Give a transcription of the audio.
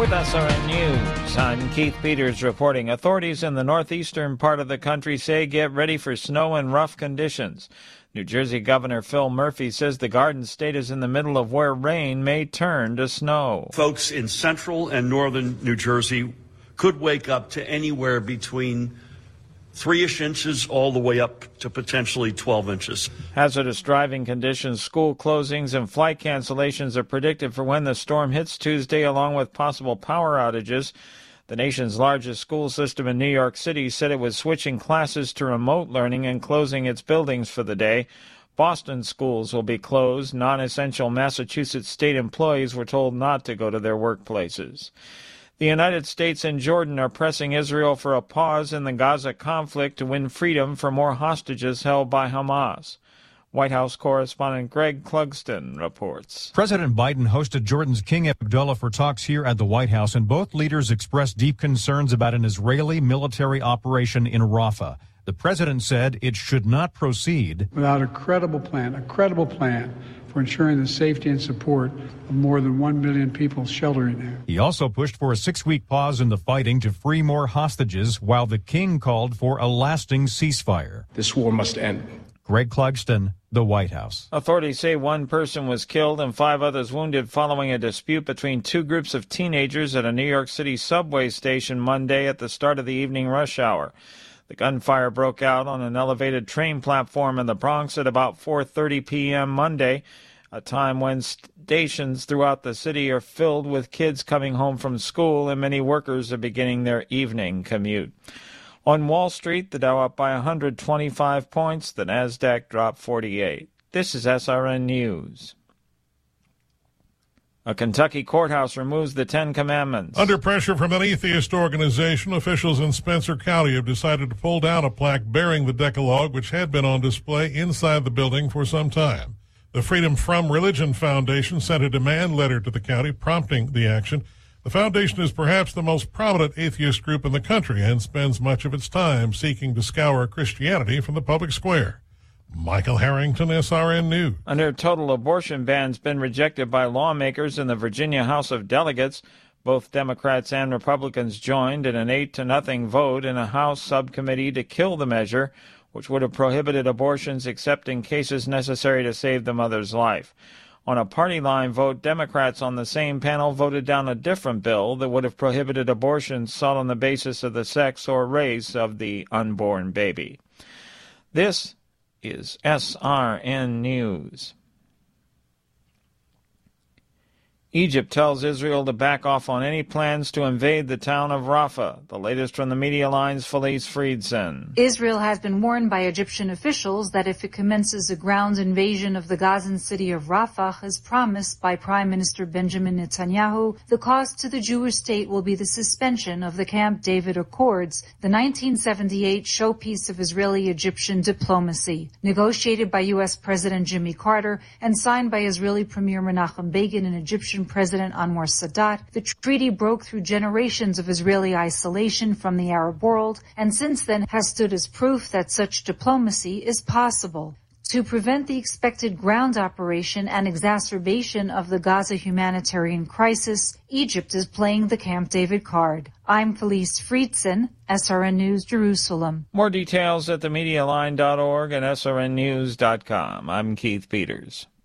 with SRN News. I'm Keith Peters reporting. Authorities in the northeastern part of the country say get ready for snow and rough conditions. New Jersey Governor Phil Murphy says the Garden State is in the middle of where rain may turn to snow. Folks in central and northern New Jersey could wake up to anywhere between 3-ish inches all the way up to potentially 12 inches. Hazardous driving conditions, school closings, and flight cancellations are predicted for when the storm hits Tuesday, along with possible power outages. The nation's largest school system in New York City said it was switching classes to remote learning and closing its buildings for the day. Boston schools will be closed. Non-essential Massachusetts state employees were told not to go to their workplaces. The United States and Jordan are pressing Israel for a pause in the Gaza conflict to win freedom for more hostages held by Hamas. White House correspondent Greg Clugston reports. President Biden hosted Jordan's King Abdullah for talks here at the White House, and both leaders expressed deep concerns about an Israeli military operation in Rafah. The president said it should not proceed without a credible plan for ensuring the safety and support of more than 1 million people sheltering there. He also pushed for a 6-week pause in the fighting to free more hostages, while the king called for a lasting ceasefire. This war must end. Greg Clugston, the White House. Authorities say one person was killed and 5 others wounded following a dispute between 2 groups of teenagers at a New York City subway station Monday at the start of the evening rush hour. The gunfire broke out on an elevated train platform in the Bronx at about 4:30 p.m. Monday, a time when stations throughout the city are filled with kids coming home from school and many workers are beginning their evening commute. On Wall Street, the Dow up by 125 points, the Nasdaq dropped 48. This is SRN News. A Kentucky courthouse removes the 10 Commandments. Under pressure from an atheist organization, officials in Spencer County have decided to pull down a plaque bearing the Decalogue, which had been on display inside the building for some time. The Freedom From Religion Foundation sent a demand letter to the county prompting the action. The foundation is perhaps the most prominent atheist group in the country and spends much of its time seeking to scour Christianity from the public square. Michael Harrington, SRN News. A total abortion ban's been rejected by lawmakers in the Virginia House of Delegates. Both Democrats and Republicans joined in an 8-0 vote in a House subcommittee to kill the measure, which would have prohibited abortions except in cases necessary to save the mother's life. On a party line vote, Democrats on the same panel voted down a different bill that would have prohibited abortions sought on the basis of the sex or race of the unborn baby. This is SRN News. Egypt tells Israel to back off on any plans to invade the town of Rafah. The latest from the Media Line's Felice Friedson. Israel has been warned by Egyptian officials that if it commences a ground invasion of the Gazan city of Rafah, as promised by Prime Minister Benjamin Netanyahu, the cost to the Jewish state will be the suspension of the Camp David Accords, the 1978 showpiece of Israeli-Egyptian diplomacy. Negotiated by U.S. President Jimmy Carter and signed by Israeli Premier Menachem Begin and Egyptian President Anwar Sadat, the treaty broke through generations of Israeli isolation from the Arab world and since then has stood as proof that such diplomacy is possible. To prevent the expected ground operation and exacerbation of the Gaza humanitarian crisis, Egypt is playing the Camp David card. I'm Felice Friedson, SRN News, Jerusalem. More details at themedialine.org and srnnews.com. I'm Keith Peters.